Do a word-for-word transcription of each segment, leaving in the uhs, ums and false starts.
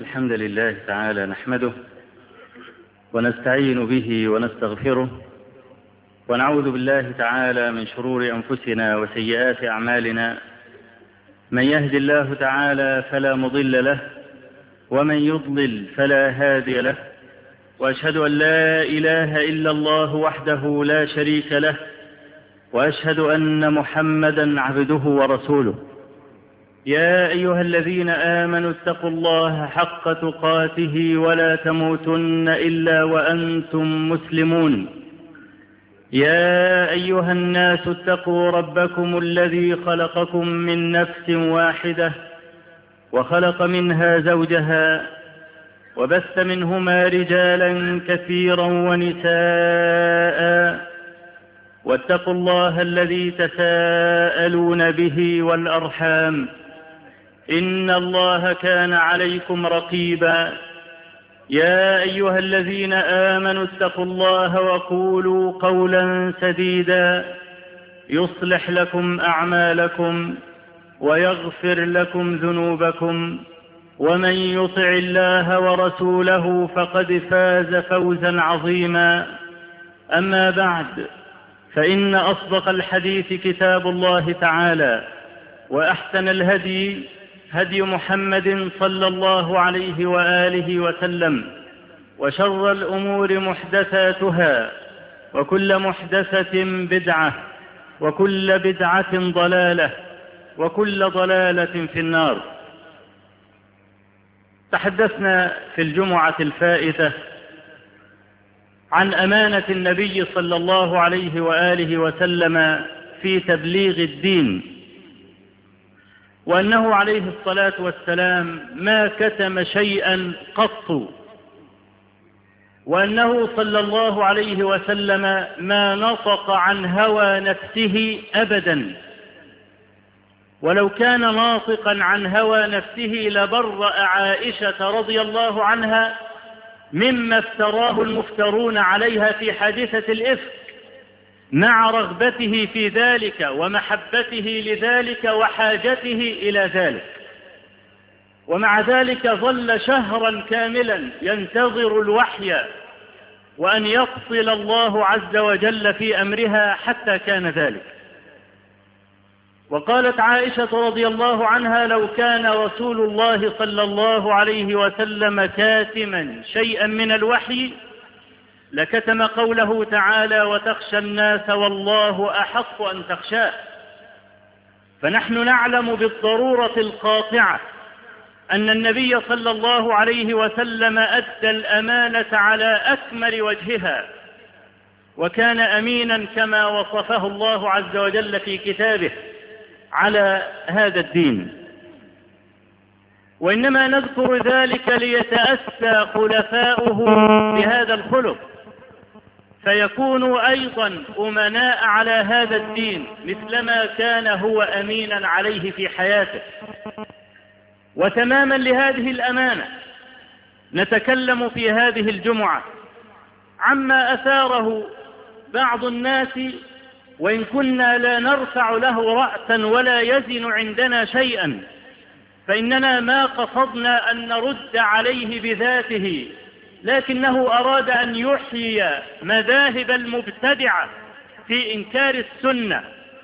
الحمد لله تعالى نحمده ونستعين به ونستغفره ونعوذ بالله تعالى من شرور أنفسنا وسيئات أعمالنا. من يهد الله تعالى فلا مضل له ومن يضلل فلا هادي له، وأشهد أن لا إله إلا الله وحده لا شريك له، وأشهد أن محمدا عبده ورسوله. يا أيها الذين آمنوا اتقوا الله حق تقاته ولا تموتن إلا وأنتم مسلمون. يا أيها الناس اتقوا ربكم الذي خلقكم من نفس واحدة وخلق منها زوجها وبث منهما رجالا كثيرا ونساء، واتقوا الله الذي تساءلون به والأرحام إن الله كان عليكم رقيبا. يا أيها الذين آمنوا اتقوا الله وقولوا قولا سديدا يصلح لكم أعمالكم ويغفر لكم ذنوبكم، ومن يطع الله ورسوله فقد فاز فوزا عظيما. أما بعد، فإن أصدق الحديث كتاب الله تعالى، وأحسن الهدي هدي محمد صلى الله عليه وآله وسلم، وشر الأمور محدثاتها، وكل محدثة بدعة، وكل بدعة ضلالة، وكل ضلالة في النار. تحدثنا في الجمعة الفائتة عن أمانة النبي صلى الله عليه وآله وسلم في تبليغ الدين، وأنه عليه الصلاة والسلام ما كتم شيئا قط، وأنه صلى الله عليه وسلم ما نطق عن هوى نفسه أبدا، ولو كان ناطقا عن هوى نفسه لبرأ عائشة رضي الله عنها مما افتراه المفترون عليها في حادثة الإفك، مع رغبته في ذلك ومحبته لذلك وحاجته إلى ذلك. ومع ذلك ظل شهرا كاملا ينتظر الوحي وأن يفصل الله عز وجل في أمرها حتى كان ذلك. وقالت عائشة رضي الله عنها: لو كان رسول الله صلى الله عليه وسلم كاتما شيئا من الوحي لكتم قوله تعالى: وتخشى الناس والله أحق أن تخشاه. فنحن نعلم بالضرورة القاطعة أن النبي صلى الله عليه وسلم أدى الأمانة على أكمل وجهها، وكان أمينا كما وصفه الله عز وجل في كتابه على هذا الدين. وإنما نذكر ذلك ليتأسى خلفاؤه بهذا الخلق، فيكونوا أيضا أمناء على هذا الدين مثلما كان هو أمينا عليه في حياته. وتماما لهذه الأمانة نتكلم في هذه الجمعة عما أثاره بعض الناس، وإن كنا لا نرفع له رأسا ولا يزن عندنا شيئا، فإننا ما قصدنا أن نرد عليه بذاته، لكنه أراد أن يحيي مذاهب المبتدعة في إنكار السنة.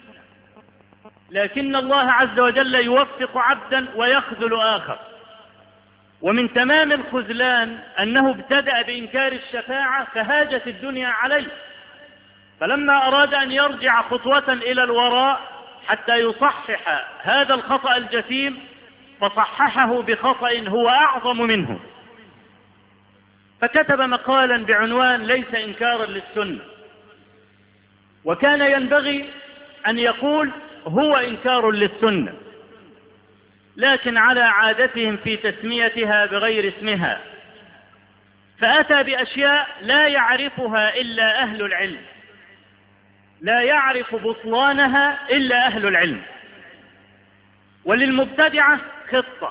لكن الله عز وجل يوفق عبدا ويخذل آخر. ومن تمام الخذلان أنه ابتدأ بإنكار الشفاعة فهاجت الدنيا عليه، فلما أراد أن يرجع خطوة إلى الوراء حتى يصحح هذا الخطأ الجسيم فصححه بخطأ هو أعظم منه، فكتب مقالا بعنوان: ليس إنكارا للسنة. وكان ينبغي أن يقول هو إنكار للسنة، لكن على عادتهم في تسميتها بغير اسمها، فأتى بأشياء لا يعرفها إلا أهل العلم، لا يعرف بطلانها إلا أهل العلم. وللمبتدعة خطة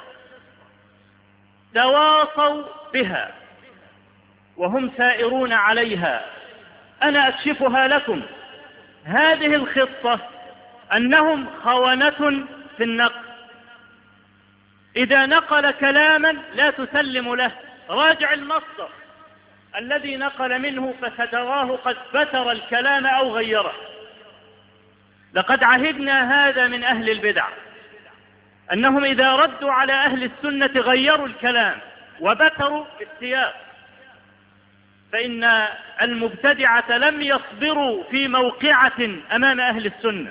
تواصوا بها وهم سائرون عليها، أنا أكشفها لكم. هذه الخطة أنهم خونة في النقل، إذا نقل كلاما لا تسلم له، راجع المصدر الذي نقل منه فستراه قد بتر الكلام أو غيره. لقد عهدنا هذا من أهل البدع، أنهم إذا ردوا على أهل السنة غيروا الكلام وبتروا السياق، فإن المبتدعة لم يصبروا في موقعة أمام أهل السنة،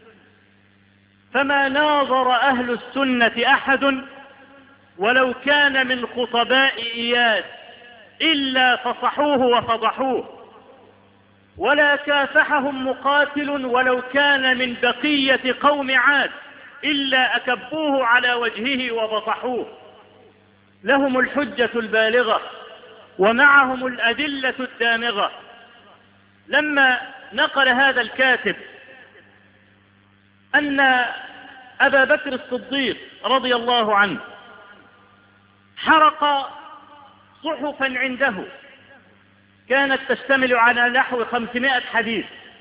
فما ناظر أهل السنة أحد ولو كان من خطباء إياد إلا فصحوه وفضحوه، ولا كافحهم مقاتل ولو كان من بقية قوم عاد إلا أكبوه على وجهه وبطحوه. لهم الحجة البالغة ومعهم الأدلة الدامغة. لما نقل هذا الكاتب أن أبا بكر الصديق رضي الله عنه حرق صحفا عنده كانت تشتمل على نحو خمسمائة حديث،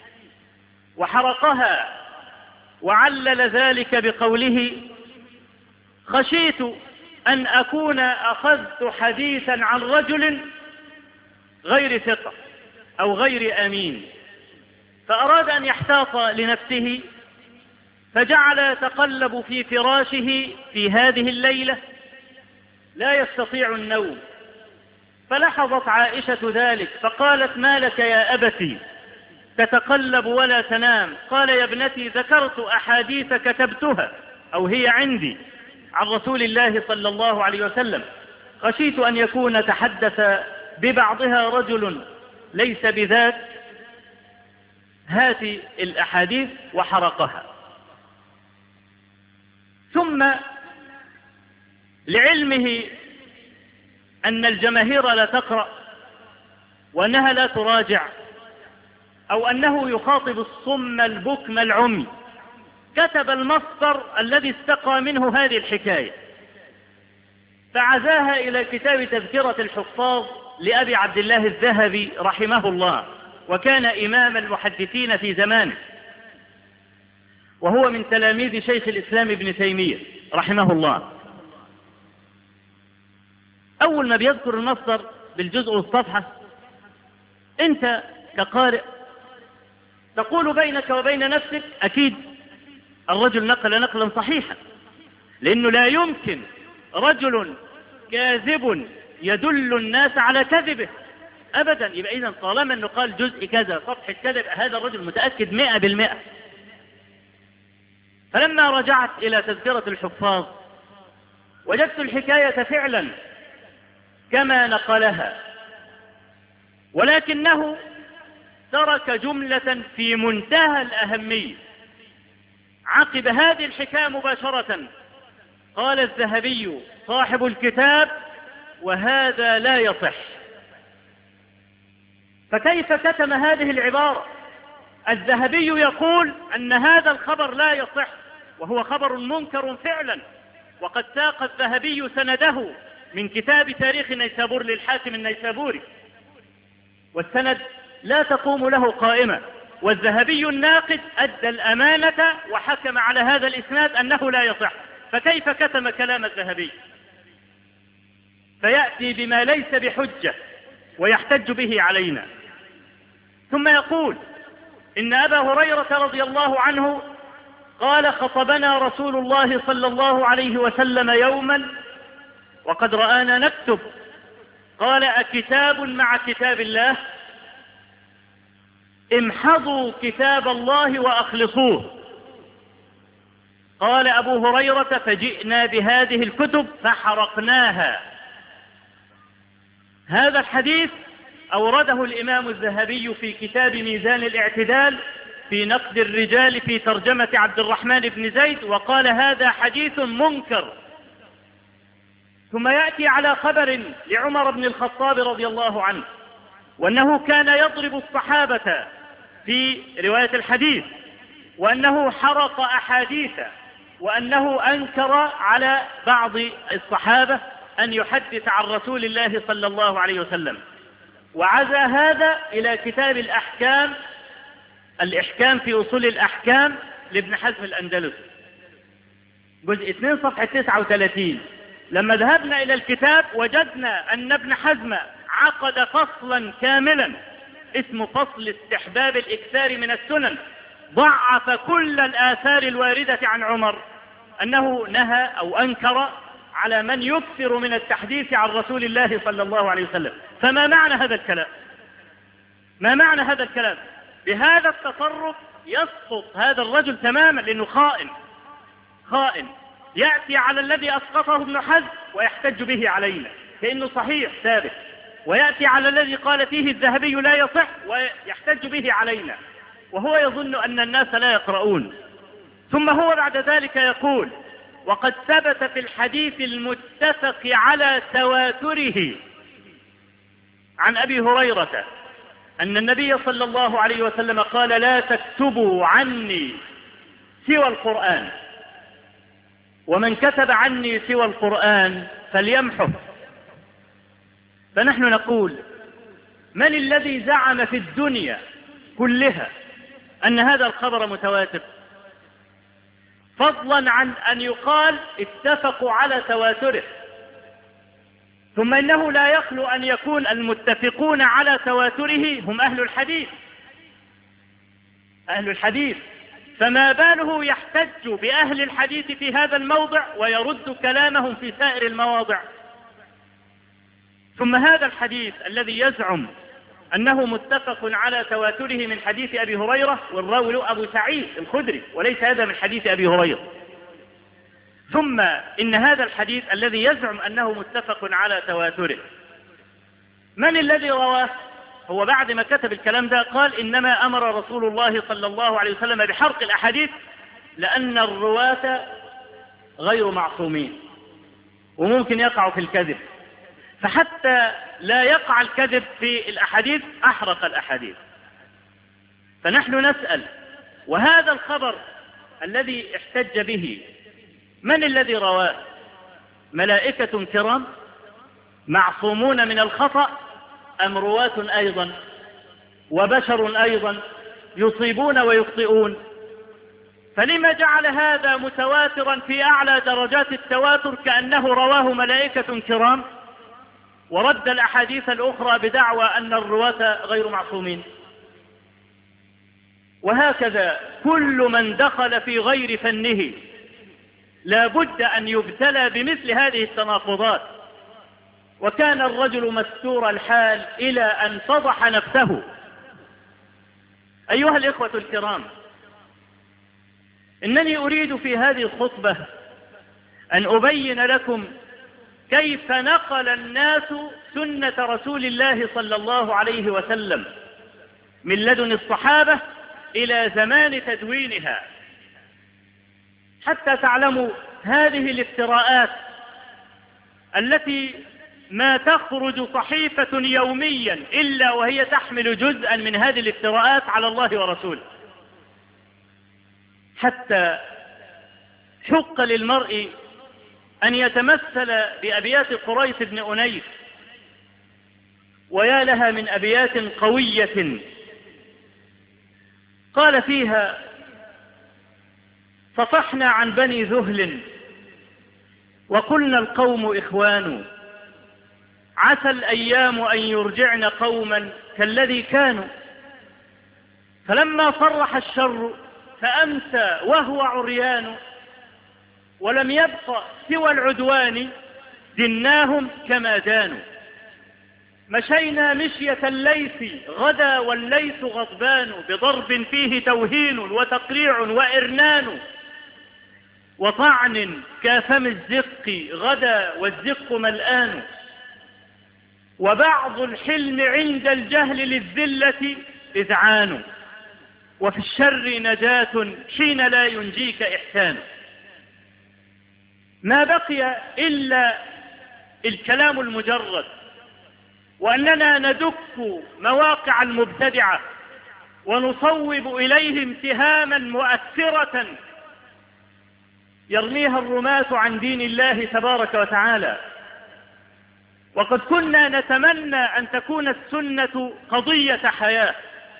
وحرقها وعلل ذلك بقوله: خشيت أن أكون أخذت حديثا عن رجل غير ثقة أو غير أمين، فأراد أن يحتاط لنفسه، فجعل يتقلب في فراشه في هذه الليلة لا يستطيع النوم، فلاحظت عائشة ذلك فقالت: ما لك يا أبتي تتقلب ولا تنام؟ قال: يا ابنتي ذكرت أحاديث كتبتها أو هي عندي عن رسول الله صلى الله عليه وسلم، خشيت أن يكون تحدث ببعضها رجل ليس بذاك، هات الأحاديث، وحرقها. ثم لعلمه أن الجماهير لا تقرأ وأنها لا تراجع، أو أنه يخاطب الصم البكم العمي، كتب المصدر الذي استقى منه هذه الحكاية، فعزاها إلى كتاب تذكرة الحفاظ لأبي عبد الله الذهبي رحمه الله، وكان إمام المحدثين في زمانه، وهو من تلاميذ شيخ الإسلام ابن تيمية رحمه الله. أول ما بيذكر المصدر بالجزء والصفحة، أنت كقارئ تقول بينك وبين نفسك: أكيد الرجل نقل نقلا صحيحا، لأنه لا يمكن رجل كاذب يدل الناس على كذبه أبدا. يبقى إذن طالما أنه قال جزء كذا صفحة كذا، هذا الرجل متأكد مئة بالمئة. فلما رجعت إلى تذكرة الحفاظ وجدت الحكاية فعلا كما نقلها، ولكنه ترك جملة في منتهى الأهمية عقب هذه الحكاية مباشرة. قال الذهبي صاحب الكتاب: وهذا لا يصح. فكيف كتم هذه العبارة؟ الذهبي يقول أن هذا الخبر لا يصح، وهو خبر منكر فعلا، وقد ساق الذهبي سنده من كتاب تاريخ نيسابور للحاكم النيسابوري، والسند لا تقوم له قائمة، والذهبي الناقد أدى الأمانة وحكم على هذا الإسناد أنه لا يصح. فكيف كتم كلام الذهبي؟ فيأتي بما ليس بحجة ويحتج به علينا. ثم يقول إن أبا هريرة رضي الله عنه قال: خطبنا رسول الله صلى الله عليه وسلم يوما وقد رآنا نكتب، قال: أكتاب مع كتاب الله؟ امحضوا كتاب الله وأخلصوه. قال أبو هريرة: فجئنا بهذه الكتب فحرقناها. هذا الحديث أورده الإمام الذهبي في كتاب ميزان الاعتدال في نقد الرجال في ترجمة عبد الرحمن بن زيد، وقال: هذا حديث منكر. ثم يأتي على خبر لعمر بن الخطاب رضي الله عنه، وأنه كان يضرب الصحابة في رواية الحديث، وأنه حرق أحاديث، وأنه أنكر على بعض الصحابة أن يحدث عن رسول الله صلى الله عليه وسلم، وعزى هذا إلى كتاب الأحكام، الإحكام في أصول الأحكام لابن حزم الأندلسي، جزء اثنين صفحة تسعة وثلاثين. لما ذهبنا إلى الكتاب وجدنا أن ابن حزم عقد فصلا كاملا اسمه فصل استحباب الإكثار من السنن، ضعف كل الآثار الواردة عن عمر، أنه نهى أو أنكر على من يكثر من التحديث عن رسول الله صلى الله عليه وسلم. فما معنى هذا الكلام؟ ما معنى هذا الكلام؟ بهذا التصرف يسقط هذا الرجل تماما، لأنه خائن خائن يأتي على الذي أسقطه ابن حزم ويحتج به علينا كأنه صحيح ثابت، ويأتي على الذي قال فيه الذهبي لا يصح ويحتج به علينا، وهو يظن أن الناس لا يقرؤون. ثم هو بعد ذلك يقول: وقد ثبت في الحديث المتفق على تواتره عن أبي هريرة أن النبي صلى الله عليه وسلم قال: لا تكتبوا عني سوى القرآن، ومن كتب عني سوى القرآن فليمحه. فنحن نقول: من الذي زعم في الدنيا كلها أن هذا الخبر متواتر، فضلا عن أن يقال اتفقوا على تواتره؟ ثم إنه لا يخلو أن يكون المتفقون على تواتره هم أهل الحديث أهل الحديث فما باله يحتج بأهل الحديث في هذا الموضع ويرد كلامهم في سائر المواضع؟ ثم هذا الحديث الذي يزعم أنه متفق على تواتره من حديث أبي هريرة، والراوي له أبو سعيد الخدري وليس هذا من حديث أبي هريرة. ثم إن هذا الحديث الذي يزعم أنه متفق على تواتره، من الذي رواه؟ هو بعد ما كتب الكلام ده قال: إنما أمر رسول الله صلى الله عليه وسلم بحرق الأحاديث لأن الرواة غير معصومين وممكن يقعوا في الكذب، فحتى لا يقع الكذب في الأحاديث أحرق الأحاديث. فنحن نسأل: وهذا الخبر الذي احتج به من الذي رواه؟ ملائكة كرام معصومون من الخطأ، أم رواة أيضا وبشر أيضا يصيبون ويخطئون؟ فلما جعل هذا متواترا في أعلى درجات التواتر كأنه رواه ملائكة كرام، ورد الأحاديث الأخرى بدعوى أن الرواة غير معصومين؟ وهكذا كل من دخل في غير فنه لا بد أن يبتلى بمثل هذه التناقضات. وكان الرجل مستور الحال إلى أن فضح نفسه. أيها الإخوة الكرام، إنني أريد في هذه الخطبة أن أبين لكم كيف نقل الناس سنة رسول الله صلى الله عليه وسلم من لدن الصحابة إلى زمان تدوينها، حتى تعلموا هذه الافتراءات التي ما تخرج صحيفة يوميا إلا وهي تحمل جزءا من هذه الافتراءات على الله ورسوله. حتى حق للمرء أن يتمثل بأبيات قريش بن أنيس، ويا لها من أبيات قوية قال فيها: صفحنا عن بني ذهل وقلنا القوم إخوان، عسى الأيام أن يرجعن قوما كالذي كانوا، فلما صرح الشر فأمسى وهو عريان، ولم يبق سوى العدوان دناهم كما دانوا، مشينا مشية الليث غدا والليث غضبان، بضرب فيه توهين وتقريع وإرنان، وطعن كافم الزق غدا والزق ملآن، وبعض الحلم عند الجهل للذلة إذعان، وفي الشر نجاة حين لا ينجيك إحسان. ما بقي إلا الكلام المجرد، وأننا ندك مواقع المبتدعة ونصوب إليهم سهاما مؤثرة يرميها الرماة عن دين الله تبارك وتعالى. وقد كنا نتمنى أن تكون السنة قضية حياة،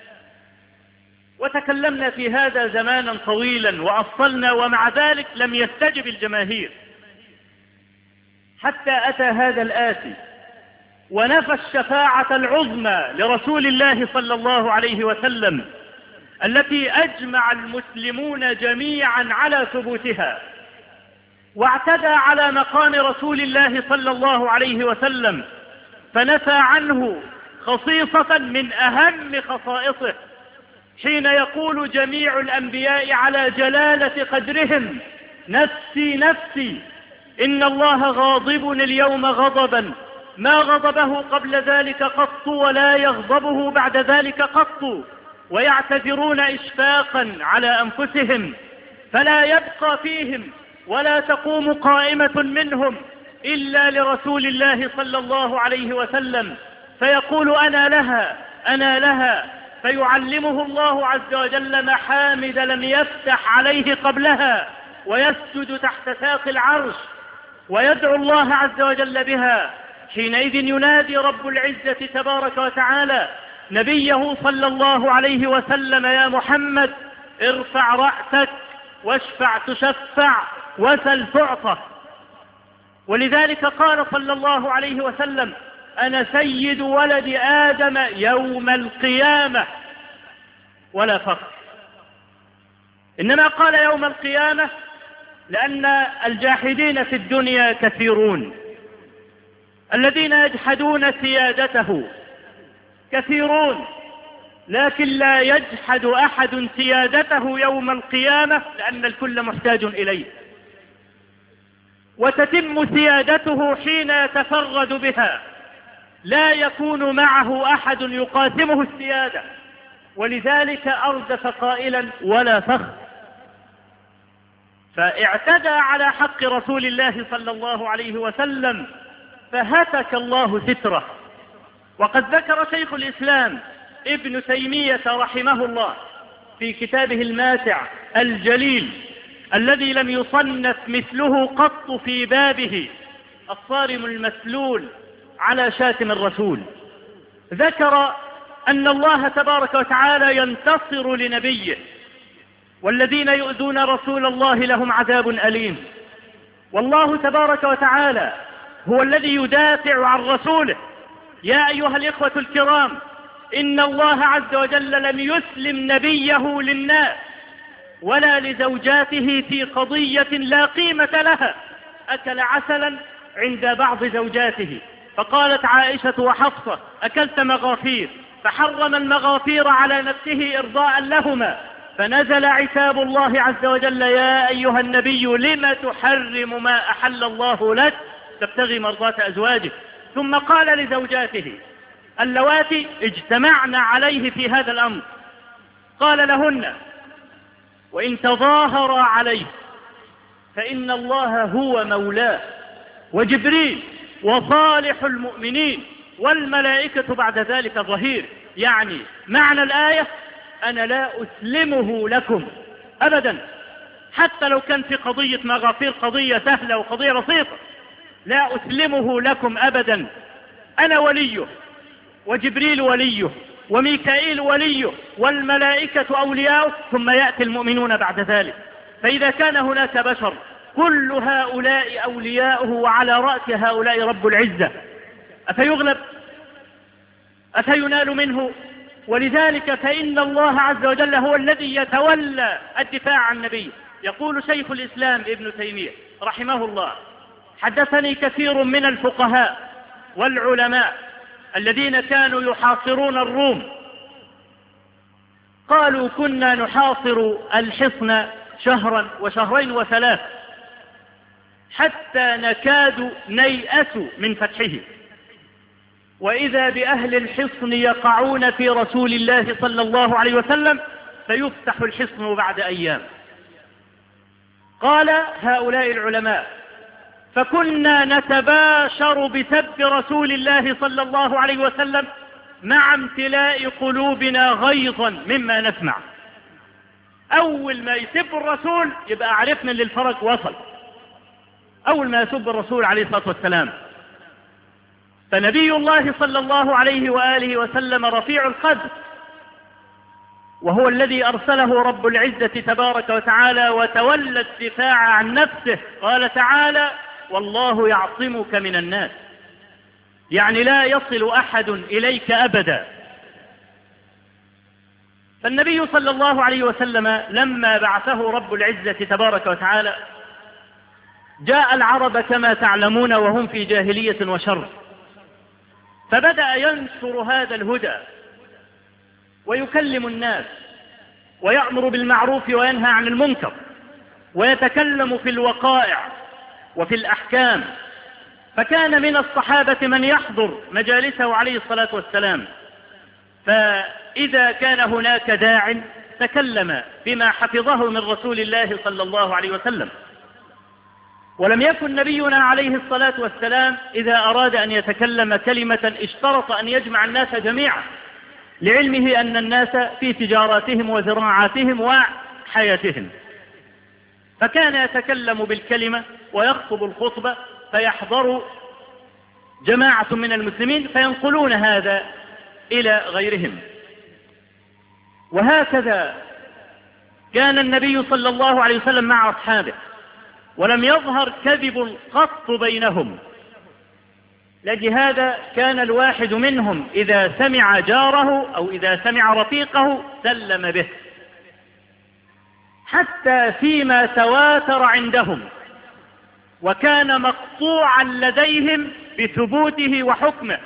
وتكلمنا في هذا زمانا طويلا وأصلنا، ومع ذلك لم يستجب الجماهير. حتى أتى هذا الآتي ونفى الشفاعة العظمى لرسول الله صلى الله عليه وسلم التي أجمع المسلمون جميعا على ثبوتها، واعتدى على مقام رسول الله صلى الله عليه وسلم فنفى عنه خصيصة من أهم خصائصه، حين يقول جميع الأنبياء على جلالة قدرهم: نفسي نفسي، إن الله غاضب اليوم غضبا ما غضبه قبل ذلك قط ولا يغضبه بعد ذلك قط، ويعتذرون إشفاقا على أنفسهم، فلا يبقى فيهم ولا تقوم قائمة منهم إلا لرسول الله صلى الله عليه وسلم، فيقول: أنا لها أنا لها، فيعلمه الله عز وجل محامد لم يفتح عليه قبلها، ويسجد تحت ساق العرش ويدعو الله عز وجل بها. حينئذ ينادي رب العزة تبارك وتعالى نبيه صلى الله عليه وسلم: يا محمد ارفع رأسك واشفع تشفع وسل تعطى. ولذلك قال صلى الله عليه وسلم: أنا سيد ولد آدم يوم القيامة، ولا فخر. إنما قال يوم القيامة لأن الجاحدين في الدنيا كثيرون، الذين يجحدون سيادته كثيرون، لكن لا يجحد أحد سيادته يوم القيامة، لأن الكل محتاج إليه، وتتم سيادته حين يتفرد بها، لا يكون معه أحد يقاسمه السيادة. ولذلك أردف قائلا: ولا فخر. فاعتدى على حق رسول الله صلى الله عليه وسلم فهتك الله ستره. وقد ذكر شيخ الإسلام ابن تيمية رحمه الله في كتابه الماتع الجليل الذي لم يصنف مثله قط في بابه، الصارم المسلول على شاتم الرسول، ذكر أن الله تبارك وتعالى ينتصر لنبيه، والذين يؤذون رسول الله لهم عذاب أليم. والله تبارك وتعالى هو الذي يدافع عن رسوله. يا أيها الإخوة الكرام، إن الله عز وجل لم يسلم نبيه للناس ولا لزوجاته في قضية لا قيمة لها. أكل عسلا عند بعض زوجاته، فقالت عائشة وحفصة: أكلت مغافير، فحرم المغافير على نفسه إرضاء لهما، فنزل عتاب الله عز وجل: يا أيها النبي لم تحرم ما أحل الله لك تبتغي مرضات أزواجك. ثم قال لزوجاته اللواتي اجتمعن عليه في هذا الأمر، قال لهن: وإن تظاهر عليه فإن الله هو مولاه، وجبريل وصالح المؤمنين والملائكة بعد ذلك ظهير. يعني معنى الآية: أنا لا أسلمه لكم أبدا، حتى لو كان في قضية مغافير قضية سهلة وقضية بسيطة، لا أسلمه لكم أبدا. أنا وليه، وجبريل وليه، وميكائيل وليه، والملائكة أولياؤه، ثم يأتي المؤمنون بعد ذلك. فإذا كان هناك بشر كل هؤلاء أولياؤه، وعلى رأس هؤلاء رب العزة، أفيغلب؟ أفينال منه؟ ولذلك فإن الله عز وجل هو الذي يتولى الدفاع عن النبي. يقول شيخ الإسلام ابن تيمية رحمه الله: حدثني كثير من الفقهاء والعلماء الذين كانوا يحاصرون الروم، قالوا: كنا نحاصر الحصن شهرا وشهرين وثلاث حتى نكاد نيأس من فتحه، وإذا بأهل الحصن يقعون في رسول الله صلى الله عليه وسلم فيفتح الحصن بعد أيام. قال هؤلاء العلماء: فكنا نتباشر بسب رسول الله صلى الله عليه وسلم مع امتلاء قلوبنا غيظا مما نسمع. أول ما يسب الرسول يبقى عرفنا ان الفرج وصل، أول ما يسب الرسول عليه الصلاة والسلام. فنبي الله صلى الله عليه وآله وسلم رفيع القدر، وهو الذي أرسله رب العزة تبارك وتعالى وتولى الدفاع عن نفسه. قال تعالى: والله يعصمك من الناس، يعني لا يصل أحد إليك أبدا. فالنبي صلى الله عليه وسلم لما بعثه رب العزة تبارك وتعالى جاء العرب كما تعلمون وهم في جاهلية وشر، فبدأ ينشر هذا الهدى ويكلم الناس ويأمر بالمعروف وينهى عن المنكر ويتكلم في الوقائع وفي الأحكام. فكان من الصحابة من يحضر مجالسه عليه الصلاة والسلام، فإذا كان هناك داع تكلم بما حفظه من رسول الله صلى الله عليه وسلم. ولم يكن نبينا عليه الصلاة والسلام إذا أراد أن يتكلم كلمة اشترط أن يجمع الناس جميعا، لعلمه أن الناس في تجاراتهم وزراعاتهم وحياتهم، فكان يتكلم بالكلمة ويخطب الخطبة فيحضر جماعة من المسلمين فينقلون هذا إلى غيرهم. وهكذا كان النبي صلى الله عليه وسلم مع أصحابه، ولم يظهر كذب قط بينهم. لهذا كان الواحد منهم إذا سمع جاره أو إذا سمع رفيقه سلم به، حتى فيما تواتر عندهم وكان مقطوعا لديهم بثبوته وحكمه،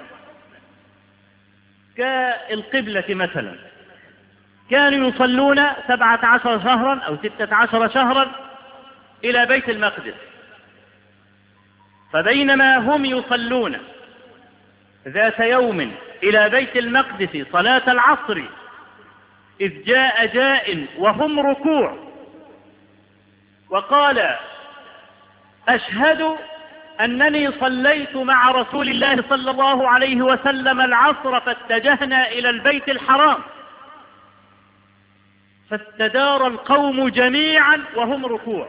كالقبلة مثلا. كانوا يصلون سبعة عشر شهرا أو ستة عشر شهرا إلى بيت المقدس، فبينما هم يصلون ذات يوم إلى بيت المقدس صلاة العصر إذ جاء جاء وهم ركوع وقال: أشهد أنني صليت مع رسول الله صلى الله عليه وسلم العصر فاتجهنا إلى البيت الحرام، فاستدار القوم جميعا وهم ركوع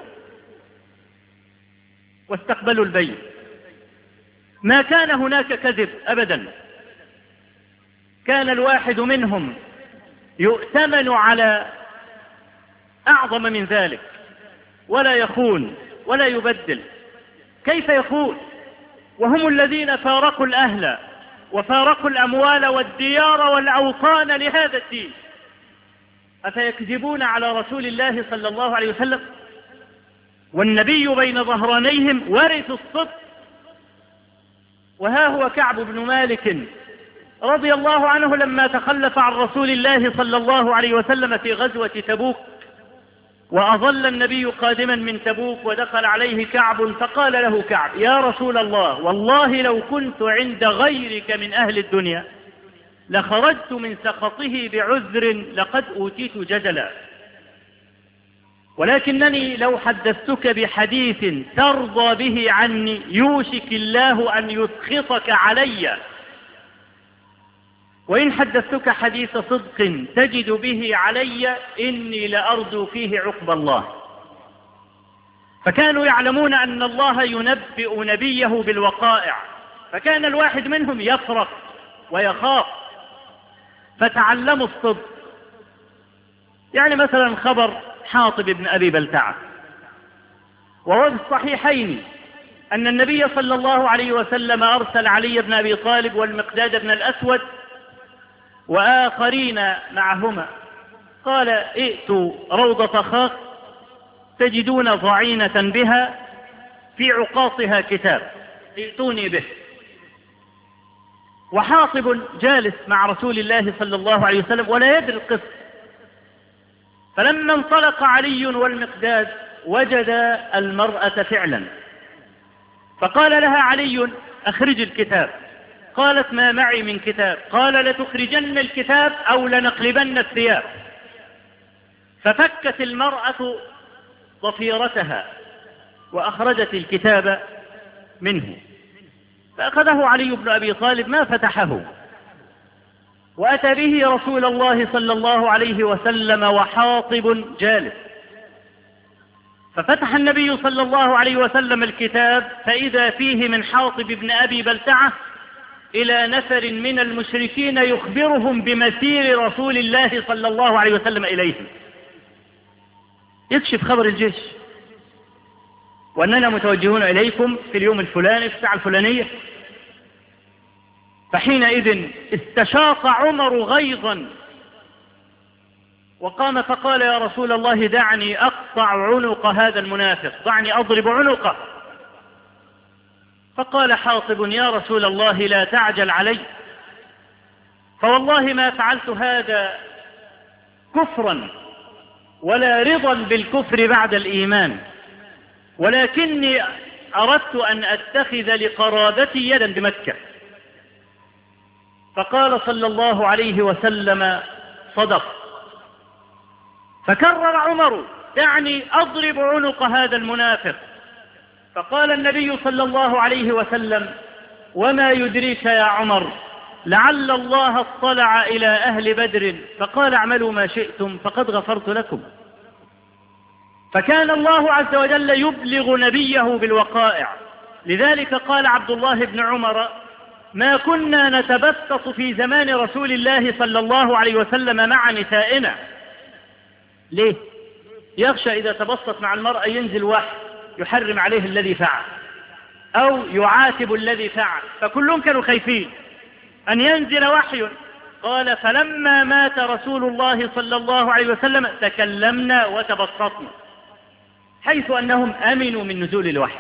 واستقبلوا البيت. ما كان هناك كذب أبدا، كان الواحد منهم يؤتمن على أعظم من ذلك، ولا يخون ولا يبدل. كيف يخون وهم الذين فارقوا الأهل وفارقوا الأموال والديار والأوطان لهذا الدين؟ أفيكذبون على رسول الله صلى الله عليه وسلم والنبي بين ظهرانيهم ورث الصدق؟ وها هو كعب بن مالك رضي الله عنه لما تخلف عن رسول الله صلى الله عليه وسلم في غزوة تبوك، وأظل النبي قادما من تبوك ودخل عليه كعب، فقال له كعب: يا رسول الله، والله لو كنت عند غيرك من أهل الدنيا لخرجت من سخطه بعذر لقد أوتيت جدلا، ولكنني لو حدثتك بحديث ترضى به عني يوشك الله أن يسخطك علي، وإن حدثتك حديث صدق تجد به علي إني لأرجو فيه عقب الله. فكانوا يعلمون أن الله ينبئ نبيه بالوقائع، فكان الواحد منهم يفرق ويخاف، فتعلموا الصدق. يعني مثلا خبر حاطب بن أبي بلتعة، وهو في الصحيحين أن النبي صلى الله عليه وسلم أرسل علي بن أبي طالب والمقداد بن الأسود وآخرين معهما، قال: ائتوا روضة خاخ تجدون ضعينة بها في عقاصها كتاب، ائتوني به. وحاطب جالس مع رسول الله صلى الله عليه وسلم ولا يدري القصة، فلما انطلق علي والمقداد وجد المرأة فعلا، فقال لها علي: أخرج الكتاب. قالت: ما معي من كتاب. قال: لتخرجن الكتاب أو لنقلبن الثياب. ففكت المرأة ضفيرتها وأخرجت الكتاب منه، فأخذه علي بن أبي طالب ما فتحه، وأتى به رسول الله صلى الله عليه وسلم وحاطب جالس، ففتح النبي صلى الله عليه وسلم الكتاب فإذا فيه من حاطب بن أبي بلتعة إلى نفر من المشركين يخبرهم بمسير رسول الله صلى الله عليه وسلم إليهم، يكشف خبر الجيش. وأننا متوجهون إليكم في اليوم الفلاني في الساعة الفلانية. فحينئذ استشاط عمر غيظا وقام فقال يا رسول الله دعني أقطع عنق هذا المنافق، دعني أضرب عنقه. فقال حاطب يا رسول الله لا تعجل علي، فوالله ما فعلت هذا كفرا ولا رضا بالكفر بعد الإيمان، ولكني أردت أن أتخذ لقرابتي يدا بمكة. فقال صلى الله عليه وسلم صدق. فكرر عمر دعني أضرب عنق هذا المنافق. فقال النبي صلى الله عليه وسلم وما يدريك يا عمر لعل الله اطلع إلى أهل بدر فقال اعملوا ما شئتم فقد غفرت لكم. فكان الله عز وجل يبلغ نبيه بالوقائع. لذلك قال عبد الله بن عمر ما كنا نتبسط في زمان رسول الله صلى الله عليه وسلم مع نسائنا. ليه؟ يخشى إذا تبسط مع المرأة ينزل وحي يحرم عليه الذي فعل أو يعاتب الذي فعل، فكلهم كانوا خايفين أن ينزل وحي. قال فلما مات رسول الله صلى الله عليه وسلم تكلمنا وتبسطنا، حيث أنهم أمنوا من نزول الوحي.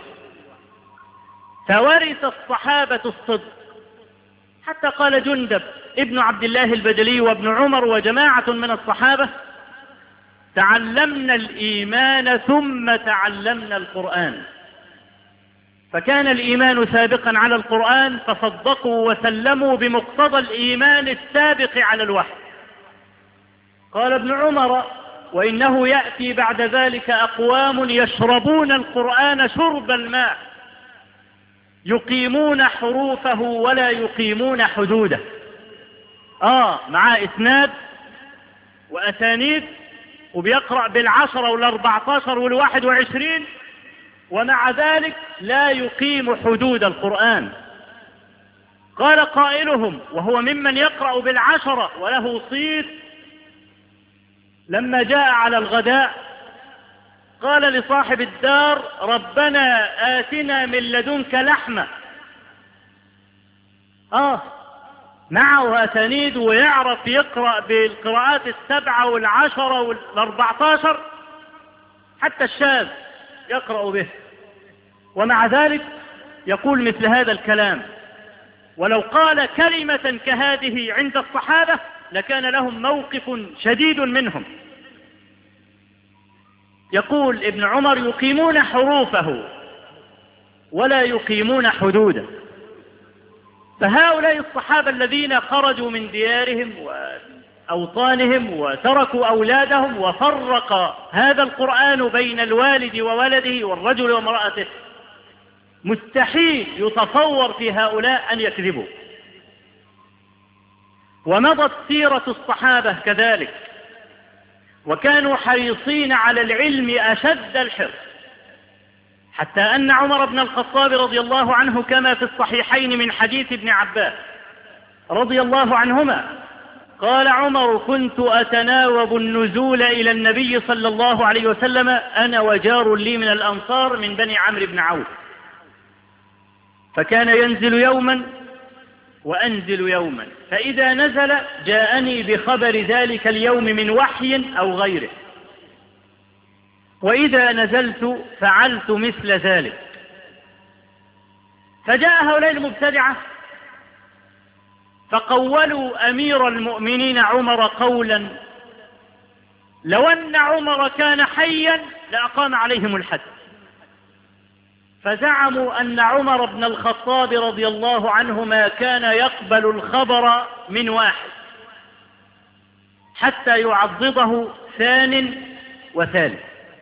فورث الصحابة الصدق، حتى قال جندب ابن عبد الله البجلي وابن عمر وجماعة من الصحابة تعلمنا الإيمان ثم تعلمنا القرآن. فكان الإيمان سابقا على القرآن فصدقوا وسلموا بمقتضى الإيمان السابق على الوحي. قال ابن عمر وإنه يأتي بعد ذلك أقوام يشربون القرآن شرب الماء يقيمون حروفه ولا يقيمون حدوده. آه مع إسناد وأسانيد وبيقرأ بالعشرة والأربعتاشر والواحد وعشرين، ومع ذلك لا يقيم حدود القرآن. قال قائلهم وهو ممن يقرأ بالعشرة وله صيت لما جاء على الغداء قال لصاحب الدار ربنا آتنا من لدنك لحمة. آه معه أسانيد ويعرف يقرأ بالقراءات السبعة والعشرة والأربعتاشر، حتى الشاذ يقرأ به، ومع ذلك يقول مثل هذا الكلام. ولو قال كلمة كهذه عند الصحابة لكان لهم موقف شديد منهم. يقول ابن عمر يقيمون حروفه ولا يقيمون حدوده. فهؤلاء الصحابة الذين خرجوا من ديارهم وأوطانهم وتركوا أولادهم وفرق هذا القرآن بين الوالد وولده والرجل وامرأته، مستحيل يتصور في هؤلاء أن يكذبوا. ومضت سيرة الصحابة كذلك، وكانوا حريصين على العلم أشد الحرص، حتى أن عمر بن الخطاب رضي الله عنه كما في الصحيحين من حديث ابن عباس رضي الله عنهما قال عمر كنت أتناوب النزول إلى النبي صلى الله عليه وسلم أنا وجار لي من الأنصار من بني عمرو بن عوف، فكان ينزل يوما وأنزل يوما، فإذا نزل جاءني بخبر ذلك اليوم من وحي أو غيره، وإذا نزلت فعلت مثل ذلك. فجاء هؤلاء المبتدعة فقولوا أمير المؤمنين عمر قولا لو أن عمر كان حيا لأقام عليهم الحد. فزعموا أن عمر بن الخطاب رضي الله عنه ما كان يقبل الخبر من واحد حتى يعضده ثان وثالث.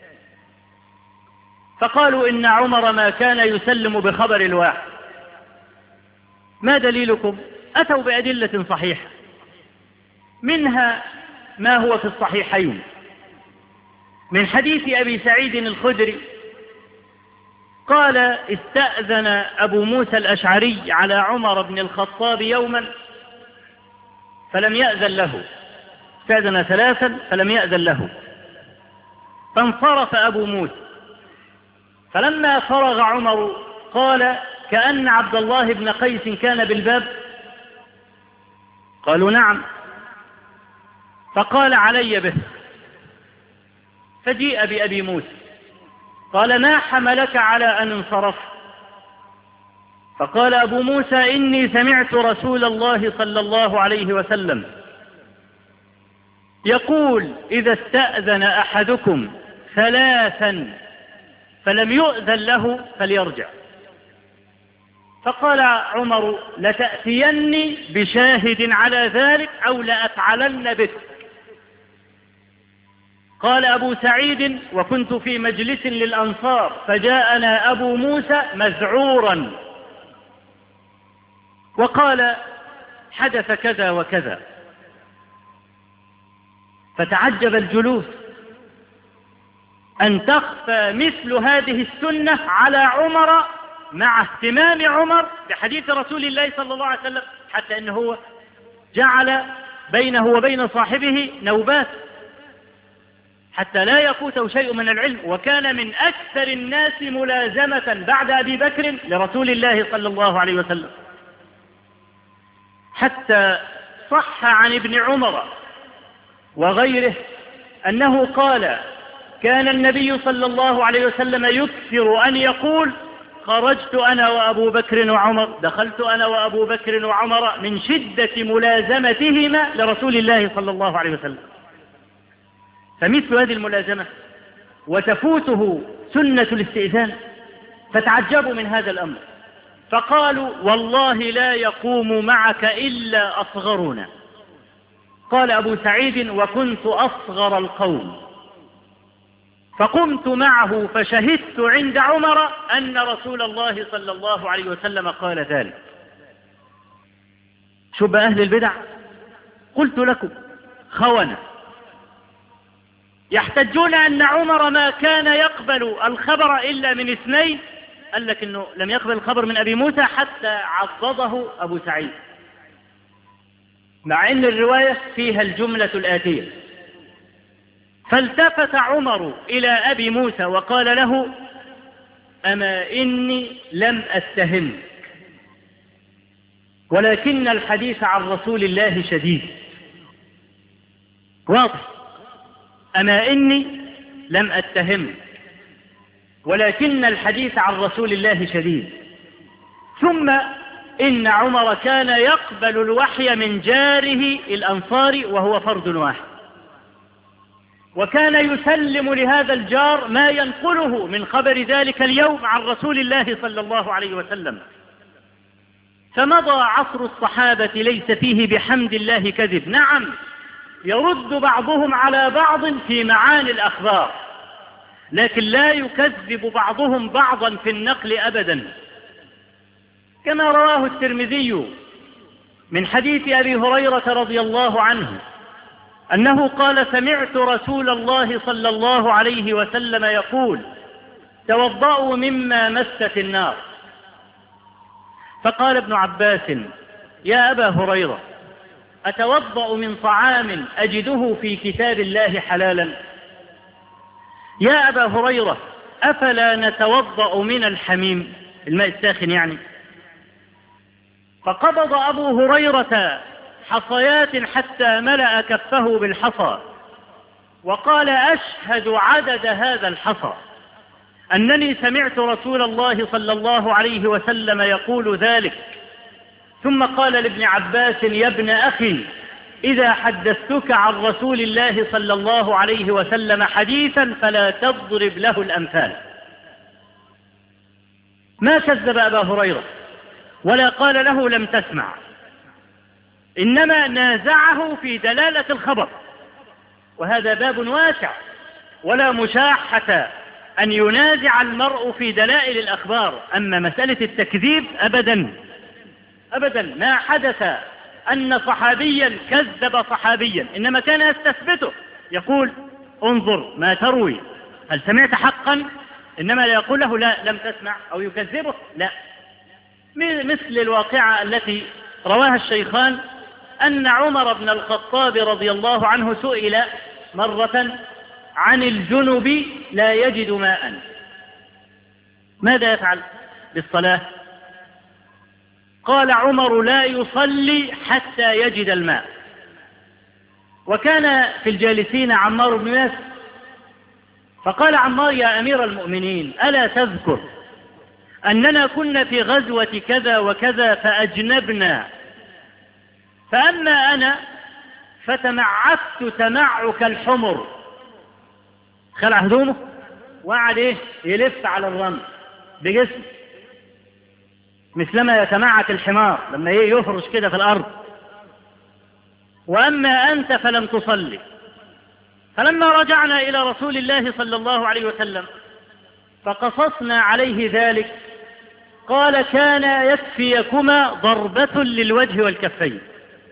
فقالوا إن عمر ما كان يسلم بخبر الواحد. ما دليلكم؟ أتوا بأدلة صحيحة، منها ما هو في الصحيحين من حديث أبي سعيد الخدري قال استأذن أبو موسى الأشعري على عمر بن الخطاب يوما فلم يأذن له، استأذن ثلاثا فلم يأذن له، فانصرف أبو موسى فلما فرغ عمر قال: كأن عبد الله بن قيس كان بالباب. قالوا: نعم. فقال: علي به. فجيء بأبي موسى قال: ما حملك على أن انصرف؟ فقال أبو موسى: إني سمعت رسول الله صلى الله عليه وسلم يقول: إذا استأذن أحدكم ثلاثا فلم يؤذن له فليرجع. فقال عمر: لتأتيني بشاهد على ذلك أو لأفعلن بك. قال أبو سعيد: وكنت في مجلس للأنصار فجاءنا أبو موسى مذعورا وقال: حدث كذا وكذا. فتعجب الجلوس أن تخفى مثل هذه السنة على عمر مع اهتمام عمر بحديث رسول الله صلى الله عليه وسلم، حتى أنه هو جعل بينه وبين صاحبه نوبات حتى لا يفوته شيء من العلم، وكان من أكثر الناس ملازمة بعد أبي بكر لرسول الله صلى الله عليه وسلم، حتى صح عن ابن عمر وغيره أنه قال: كان النبي صلى الله عليه وسلم يكثر أن يقول: خرجت أنا وأبو بكر وعمر، دخلت أنا وأبو بكر وعمر، من شدة ملازمتهما لرسول الله صلى الله عليه وسلم. فمثل هذه الملازمة وتفوته سنة الاستئذان، فتعجبوا من هذا الأمر فقالوا: والله لا يقوم معك إلا أصغرنا. قال أبو سعيد: وكنت أصغر القوم، فقمت معه فشهدت عند عمر أن رسول الله صلى الله عليه وسلم قال ذلك. شب أهل البدع قلت لكم خونة يحتجون أن عمر ما كان يقبل الخبر إلا من اثنين. قال لك أنه لم يقبل الخبر من أبي موسى حتى عضده أبو سعيد، مع أن الرواية فيها الجملة الآتية: فالتفت عمر إلى أبي موسى وقال له: أما إني لم أتهمك، ولكن الحديث عن رسول الله شديد. واضح: أما إني لم أتهمك ولكن الحديث عن رسول الله شديد. ثم إن عمر كان يقبل الوحي من جاره الأنصاري وهو فرد واحد، وكان يسلم لهذا الجار ما ينقله من خبر ذلك اليوم عن رسول الله صلى الله عليه وسلم. فمضى عصر الصحابة ليس فيه بحمد الله كذب. نعم، يرد بعضهم على بعض في معاني الأخبار، لكن لا يكذب بعضهم بعضا في النقل أبدا، كما رواه الترمذي من حديث أبي هريرة رضي الله عنه أنه قال: سمعت رسول الله صلى الله عليه وسلم يقول: توضأوا مما مست النار. فقال ابن عباس: يا أبا هريرة، أتوضأ من طعام أجده في كتاب الله حلالا؟ يا أبا هريرة، أفلا نتوضأ من الحميم، الماء الساخن يعني؟ فقبض أبو هريرة حصيات حتى ملأ كفه بالحصى وقال: أشهد عدد هذا الحصى أنني سمعت رسول الله صلى الله عليه وسلم يقول ذلك. ثم قال لابن عباس: يا ابن أخي، إذا حدثتك عن رسول الله صلى الله عليه وسلم حديثا فلا تضرب له الأمثال. ما كذب أبا هريرة ولا قال له لم تسمع، إنما نازعه في دلالة الخبر، وهذا باب واسع، ولا مشاحة أن ينازع المرء في دلائل الأخبار. أما مسألة التكذيب أبدا أبدا ما حدث أن صحابيا كذب صحابيا، إنما كان يستثبته، يقول: انظر ما تروي، هل سمعت حقا؟ إنما لا يقول له لا لم تسمع أو يكذبه، لا. مثل الواقعة التي رواها الشيخان أن عمر بن الخطاب رضي الله عنه سئل مرة عن الجنب لا يجد ماء، ماذا يفعل بالصلاة؟ قال عمر لا يصلي حتى يجد الماء. وكان في الجالسين عمار بن ياسر، فقال عمار يا أمير المؤمنين ألا تذكر أننا كنا في غزوة كذا وكذا فأجنبنا، فأما أنا فتمعكت تمعك الحمر، خلع هدومه وقعد إيه يلف على الرمل بجسمه مثلما يتمعك الحمار لما إيه يفرش كده في الأرض، وأما أنت فلم تصلي. فلما رجعنا إلى رسول الله صلى الله عليه وسلم فقصصنا عليه ذلك قال كان يكفيكما ضربة للوجه والكفين.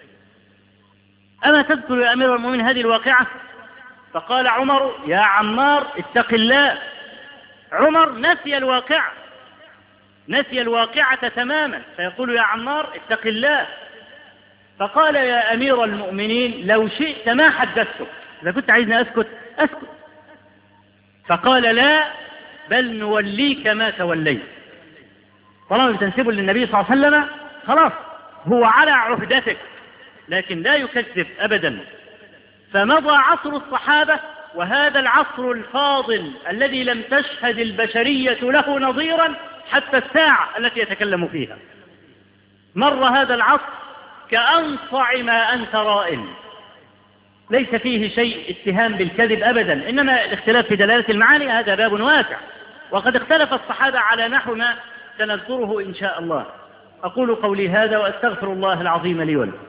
أما تذكر يا أمير المؤمنين هذه الواقعة؟ فقال عمر يا عمار اتق الله. عمر نسي الواقعة، نسي الواقعة تماما، فيقول يا عمار اتق الله. فقال يا أمير المؤمنين لو شئت ما حدثتك، إذا كنت عايزني أسكت أسكت. فقال لا بل نوليك ما توليت. طالما بتنسبه للنبي صلى الله عليه وسلم خلاص هو على عهدتك، لكن لا يكذب أبدا. فمضى عصر الصحابة، وهذا العصر الفاضل الذي لم تشهد البشرية له نظيرا حتى الساعة التي يتكلم فيها. مر هذا العصر كأنصع ما أنت رائن، ليس فيه شيء اتهام بالكذب أبدا، إنما الاختلاف في دلالة المعاني هذا باب واسع، وقد اختلف الصحابة على نحو ما سنذكره إن شاء الله. أقول قولي هذا وأستغفر الله العظيم لي ولكم.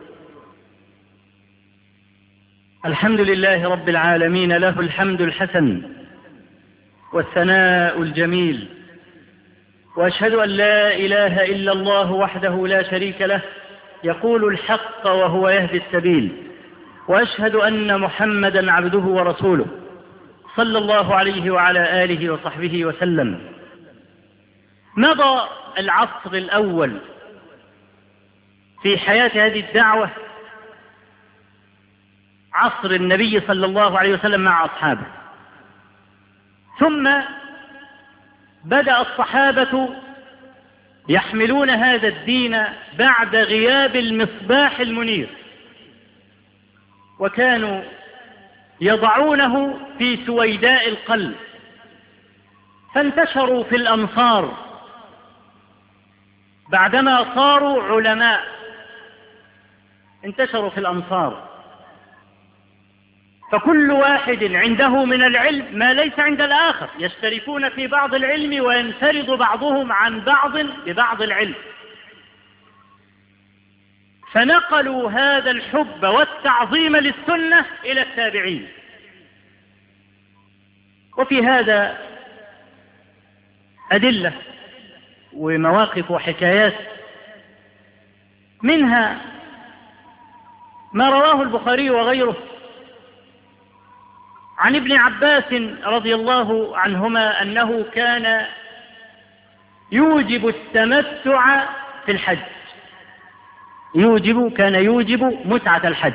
الحمد لله رب العالمين، له الحمد الحسن والثناء الجميل، وأشهد أن لا إله إلا الله وحده لا شريك له يقول الحق وهو يهدي السبيل، وأشهد أن محمدا عبده ورسوله صلى الله عليه وعلى آله وصحبه وسلم. مضى العصر الأول في حياة هذه الدعوة، عصر النبي صلى الله عليه وسلم مع أصحابه، ثم بدأ الصحابة يحملون هذا الدين بعد غياب المصباح المنير، وكانوا يضعونه في سويداء القلب، فانتشروا في الأمصار بعدما صاروا علماء، انتشروا في الأمصار، فكل واحد عنده من العلم ما ليس عند الآخر، يشتركون في بعض العلم وينفرد بعضهم عن بعض ببعض العلم، فنقلوا هذا الحب والتعظيم للسنة إلى التابعين. وفي هذا أدلة ومواقف وحكايات، منها ما رواه البخاري وغيره عن ابن عباس رضي الله عنهما أنه كان يوجب التمتع في الحج، يوجب كان يوجب متعة الحج.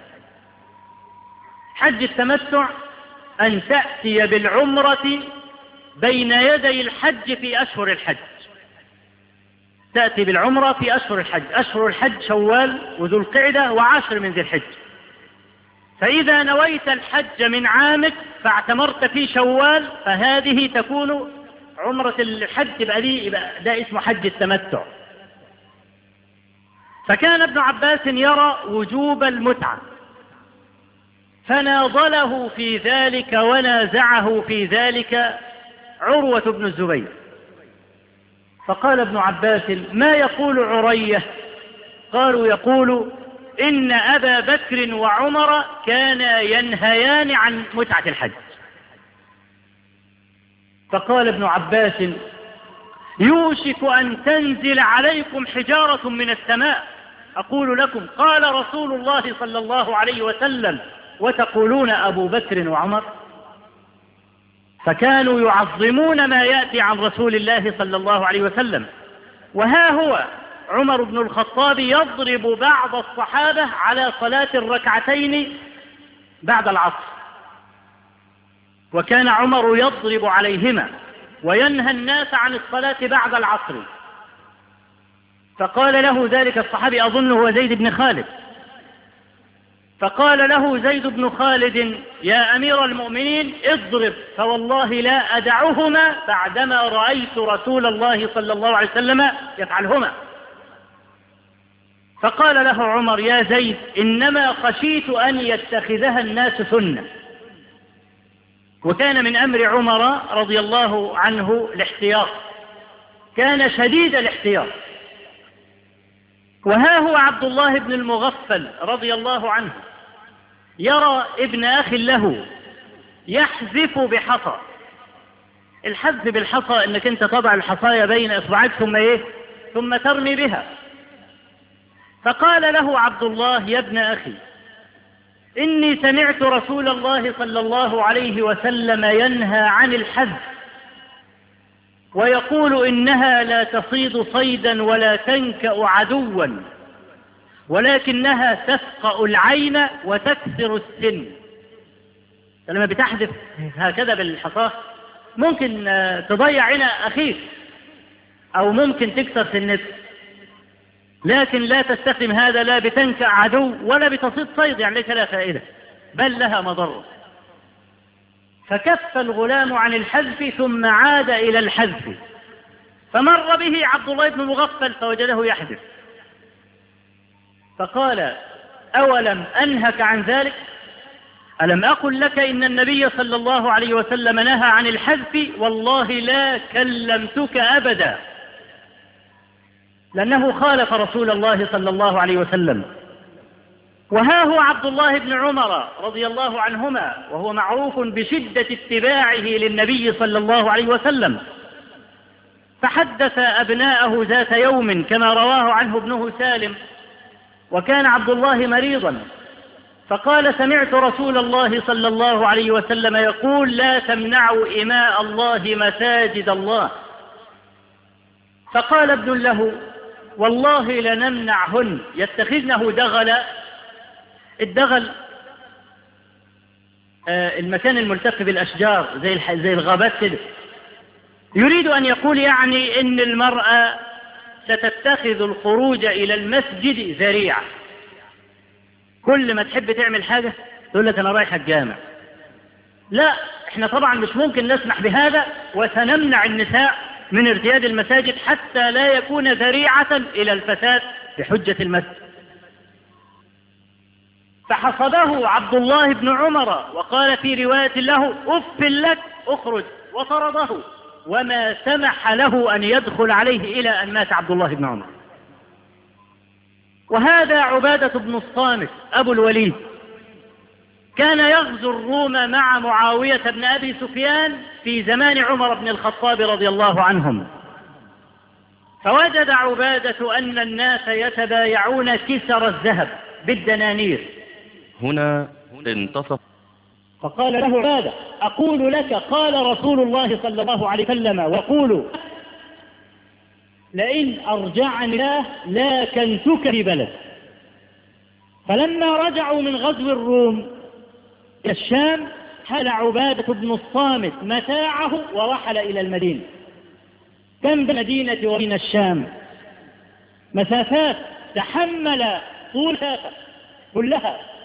حج التمتع أن تأتي بالعمرة بين يدي الحج في أشهر الحج، تأتي بالعمرة في أشهر الحج، أشهر الحج شوال وذو القعدة وعشر من ذي الحج. فإذا نويت الحج من عامك فاعتمرت في شوال فهذه تكون عمرة الحج، يبقى دي يبقى ده اسمه حج التمتع. فكان ابن عباس يرى وجوب المتعة، فناضله في ذلك ونازعه في ذلك عروة بن الزبير. فقال ابن عباس ما يقول عرية؟ قالوا يقول إن أبا بكر وعمر كانا ينهيان عن متعة الحج. فقال ابن عباس يوشك أن تنزل عليكم حجارة من السماء، أقول لكم قال رسول الله صلى الله عليه وسلم وتقولون أبو بكر وعمر. فكانوا يعظمون ما يأتي عن رسول الله صلى الله عليه وسلم. وها هو عمر بن الخطاب يضرب بعض الصحابة على صلاة الركعتين بعد العصر، وكان عمر يضرب عليهما وينهى الناس عن الصلاة بعد العصر. فقال له ذلك الصحابي، أظنه هو زيد بن خالد، فقال له زيد بن خالد: يا أمير المؤمنين اضرب، فوالله لا أدعهما بعدما رأيت رسول الله صلى الله عليه وسلم يفعلهما. فقال له عمر: يا زيد، إنما خشيت أن يتخذها الناس سنة. وكان من أمر عمر رضي الله عنه الاحتياط، كان شديد الاحتياط. وها هو عبد الله بن المغفل رضي الله عنه يرى ابن أخ له يحذف بحصى. الحذف بالحصى انك انت تضع الحصايا بين اصبعيك ثم ايه ثم ترمي بها. فقال له عبد الله: يا ابن أخي، إني سمعت رسول الله صلى الله عليه وسلم ينهى عن الحذف، ويقول إنها لا تصيد صيدا ولا تنكأ عدوا، ولكنها تفقأ العين وتكسر السن. لما بتحذف هكذا بالحصاة ممكن تضيع عين أخيك أو ممكن تكسر سنته، لكن لا تستخدم هذا لا بتنكأ عدو ولا بتصيد صيد، يعني ليس لها فائدة بل لها مضرة. فكف الغلام عن الحذف ثم عاد إلى الحذف، فمر به عبد الله بن مغفل فوجده يحذف، فقال: أولم أنهك عن ذلك؟ ألم أقل لك إن النبي صلى الله عليه وسلم نهى عن الحذف؟ والله لا كلمتك أبدا، لأنه خالف رسول الله صلى الله عليه وسلم. وها هو عبد الله بن عمر رضي الله عنهما وهو معروف بشدة اتباعه للنبي صلى الله عليه وسلم، فحدث أبناءه ذات يوم كما رواه عنه ابنه سالم، وكان عبد الله مريضا، فقال: سمعت رسول الله صلى الله عليه وسلم يقول: لا تمنعوا إماء الله مساجد الله. فقال ابن له: والله لنمنعهن، يتخذنه دغلا. الدغل آه المكان الملتف بالأشجار زي زي الغابات كده. يريد أن يقول يعني إن المرأة ستتخذ الخروج إلى المسجد ذريعة، كل ما تحب تعمل حاجة تقول لك أنا رايح الجامع. لا، احنا طبعا مش ممكن نسمح بهذا، وسنمنع النساء من ارتياد المساجد حتى لا يكون ذريعة إلى الفساد بحجة المسجد. فحصده عبد الله بن عمر وقال في رواية له: أف لك، اخرج، وطرده، وما سمح له أن يدخل عليه إلى أن مات عبد الله بن عمر. وهذا عبادة بن الصامت أبو الوليد كان يغزو الروم مع معاوية بن أبي سفيان في زمان عمر بن الخطاب رضي الله عنهم، فوجد عبادة أن الناس يتبايعون كسر الذهب بالدنانير. هنا انتصف، فقال له عبادة: أقول لك قال رسول الله صلى الله عليه وسلم، وقولوا لئن أرجعني الله لا كنتك في بلد. فلما رجعوا من غزو الروم إلى الشام حل عبادة بن الصامت متاعه ورحل إلى المدينة. كم بالمدينة وبين الشام مسافات تحمل طول كلها،